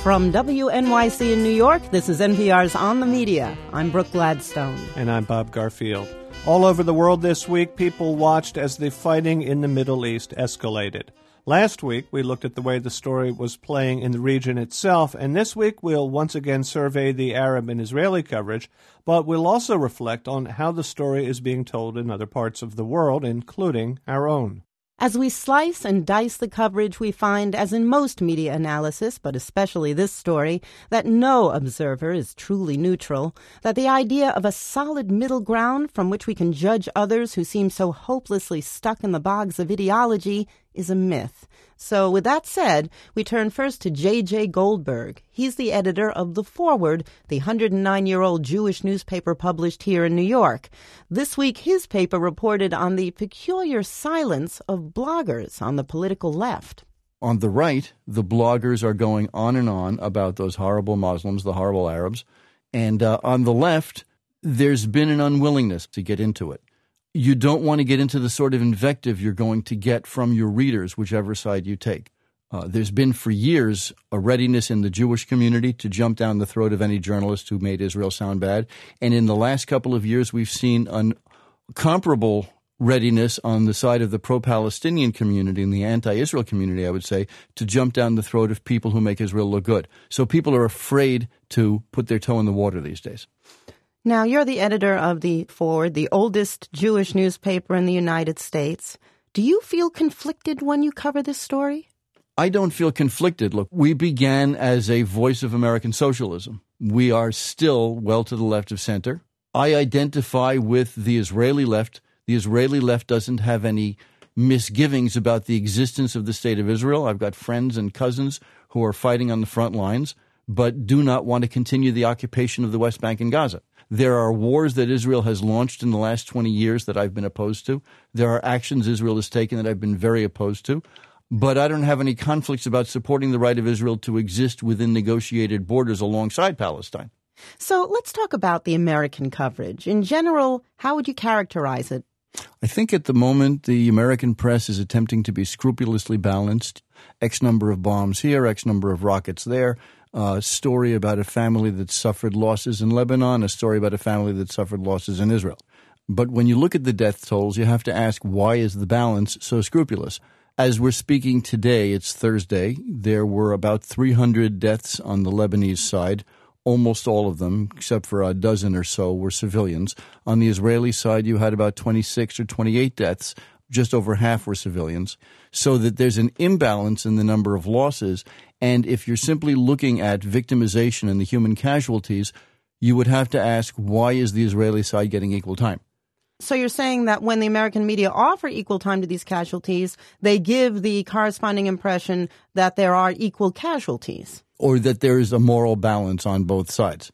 From WNYC in New York, this is NPR's On the Media. I'm Brooke Gladstone. And I'm Bob Garfield. All over the world this week, people watched as the fighting in the Middle East escalated. Last week, we looked at the way the story was playing in the region itself, and this week we'll once again survey the Arab and Israeli coverage, but we'll also reflect on how the story is being told in other parts of the world, including our own. As we slice and dice the coverage, we find, as in most media analysis, but especially this story, that no observer is truly neutral, that the idea of a solid middle ground from which we can judge others who seem so hopelessly stuck in the bogs of ideology is a myth. So with that said, we turn first to J.J. Goldberg. He's the editor of The Forward, the 109-year-old Jewish newspaper published here in New York. This week, his paper reported on the peculiar silence of bloggers on the political left. On the right, the bloggers are going on and on about those horrible Muslims, the horrible Arabs. And on the left, there's been an unwillingness to get into it. You don't want to get into the sort of invective you're going to get from your readers, whichever side you take. There's been for years a readiness in the Jewish community to jump down the throat of any journalist who made Israel sound bad. And in the last couple of years, we've seen a comparable readiness on the side of the pro-Palestinian community and the anti-Israel community, I would say, to jump down the throat of people who make Israel look good. So people are afraid to put their toe in the water these days. Now, you're the editor of The Forward, the oldest Jewish newspaper in the United States. Do you feel conflicted when you cover this story? I don't feel conflicted. Look, we began as a voice of American socialism. We are still well to the left of center. I identify with the Israeli left. The Israeli left doesn't have any misgivings about the existence of the State of Israel. I've got friends and cousins who are fighting on the front lines, but do not want to continue the occupation of the West Bank and Gaza. There are wars that Israel has launched in the last 20 years that I've been opposed to. There are actions Israel has taken that I've been very opposed to. But I don't have any conflicts about supporting the right of Israel to exist within negotiated borders alongside Palestine. So let's talk about the American coverage. In general, how would you characterize it? I think at the moment the American press is attempting to be scrupulously balanced. X number of bombs here, X number of rockets there. A story about a family that suffered losses in Lebanon, a story about a family that suffered losses in Israel. But when you look at the death tolls, you have to ask, why is the balance so scrupulous? As we're speaking today, it's Thursday, there were about 300 deaths on the Lebanese side. Almost all of them, except for a dozen or so, were civilians. On the Israeli side, you had about 26 or 28 deaths. Just over half were civilians, so that there's an imbalance in the number of losses. And if you're simply looking at victimization and the human casualties, you would have to ask, why is the Israeli side getting equal time? So you're saying that when the American media offer equal time to these casualties, they give the corresponding impression that there are equal casualties. Or that there is a moral balance on both sides.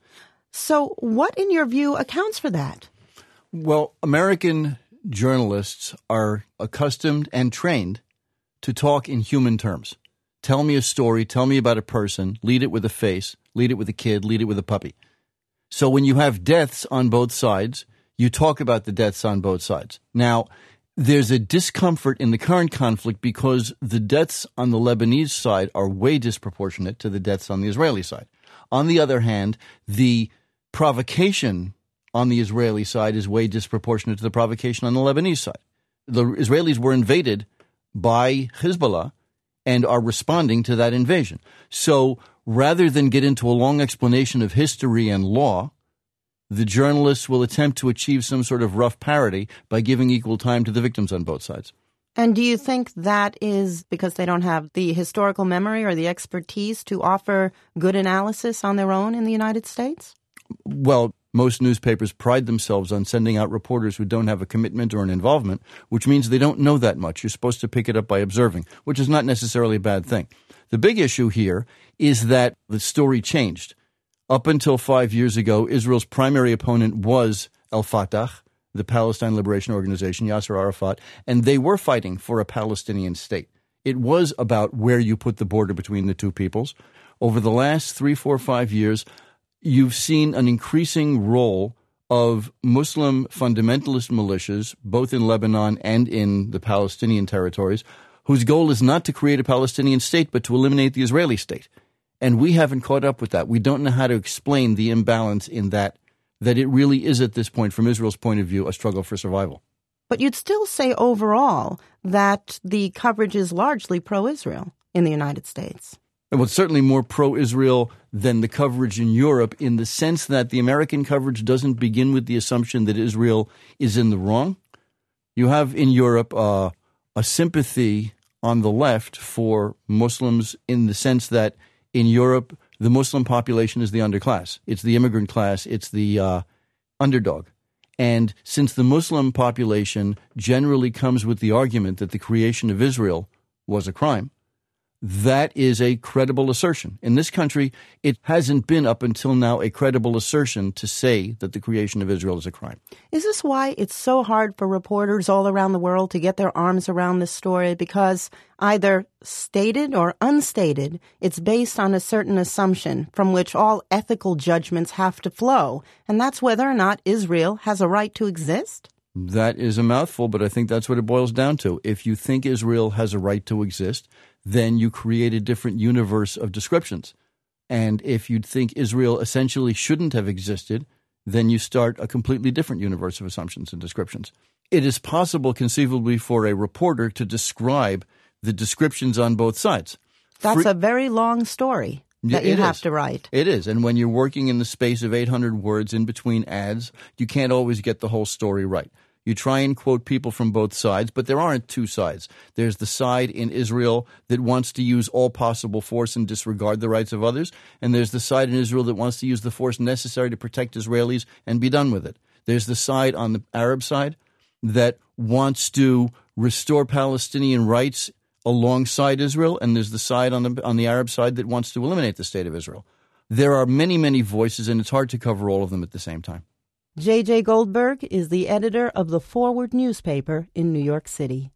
So what, in your view, accounts for that? Well, American journalists are accustomed and trained to talk in human terms. Tell me a story, tell me about a person, lead it with a face, lead it with a kid, lead it with a puppy. So when you have deaths on both sides, you talk about the deaths on both sides. Now, there's a discomfort in the current conflict because the deaths on the Lebanese side are way disproportionate to the deaths on the Israeli side. On the other hand, the provocation on the Israeli side is way disproportionate to the provocation on the Lebanese side. The Israelis were invaded by Hezbollah and are responding to that invasion. So rather than get into a long explanation of history and law, the journalists will attempt to achieve some sort of rough parody by giving equal time to the victims on both sides. And do you think that is because they don't have the historical memory or the expertise to offer good analysis on their own in the United States? Well, most newspapers pride themselves on sending out reporters who don't have a commitment or an involvement, which means they don't know that much. You're supposed to pick it up by observing, which is not necessarily a bad thing. The big issue here is that the story changed. Up until 5 years ago, Israel's primary opponent was al-Fatah, the Palestine Liberation Organization, Yasser Arafat, and they were fighting for a Palestinian state. It was about where you put the border between the two peoples. Over the last 3, 4, 5 years, you've seen an increasing role of Muslim fundamentalist militias, both in Lebanon and in the Palestinian territories, whose goal is not to create a Palestinian state, but to eliminate the Israeli state. And we haven't caught up with that. We don't know how to explain the imbalance in that it really is at this point, from Israel's point of view, a struggle for survival. But you'd still say overall that the coverage is largely pro-Israel in the United States. Well, it's certainly more pro-Israel than the coverage in Europe, in the sense that the American coverage doesn't begin with the assumption that Israel is in the wrong. You have in Europe a sympathy on the left for Muslims, in the sense that in Europe, the Muslim population is the underclass. It's the immigrant class. It's the underdog. And since the Muslim population generally comes with the argument that the creation of Israel was a crime, that is a credible assertion. In this country, it hasn't been up until now a credible assertion to say that the creation of Israel is a crime. Is this why it's so hard for reporters all around the world to get their arms around this story? Because either stated or unstated, it's based on a certain assumption from which all ethical judgments have to flow, and that's whether or not Israel has a right to exist? That is a mouthful, but I think that's what it boils down to. If you think Israel has a right to exist, then you create a different universe of descriptions. And if you think Israel essentially shouldn't have existed, then you start a completely different universe of assumptions and descriptions. It is possible, conceivably, for a reporter to describe the descriptions on both sides. That's a very long story that you have to write. It is. And when you're working in the space of 800 words in between ads, you can't always get the whole story right. You try and quote people from both sides, but there aren't two sides. There's the side in Israel that wants to use all possible force and disregard the rights of others, and there's the side in Israel that wants to use the force necessary to protect Israelis and be done with it. There's the side on the Arab side that wants to restore Palestinian rights alongside Israel, and there's the side on the Arab side that wants to eliminate the state of Israel. There are many, many voices, and it's hard to cover all of them at the same time. J.J. Goldberg is the editor of the Forward newspaper in New York City.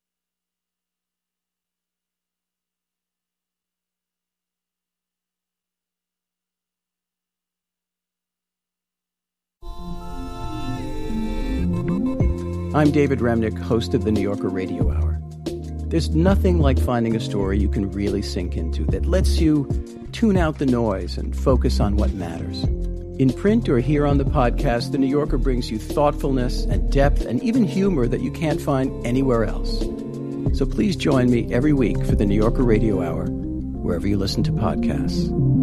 I'm David Remnick, host of the New Yorker Radio Hour. There's nothing like finding a story you can really sink into that lets you tune out the noise and focus on what matters. In print or here on the podcast, The New Yorker brings you thoughtfulness and depth and even humor that you can't find anywhere else. So please join me every week for The New Yorker Radio Hour, wherever you listen to podcasts.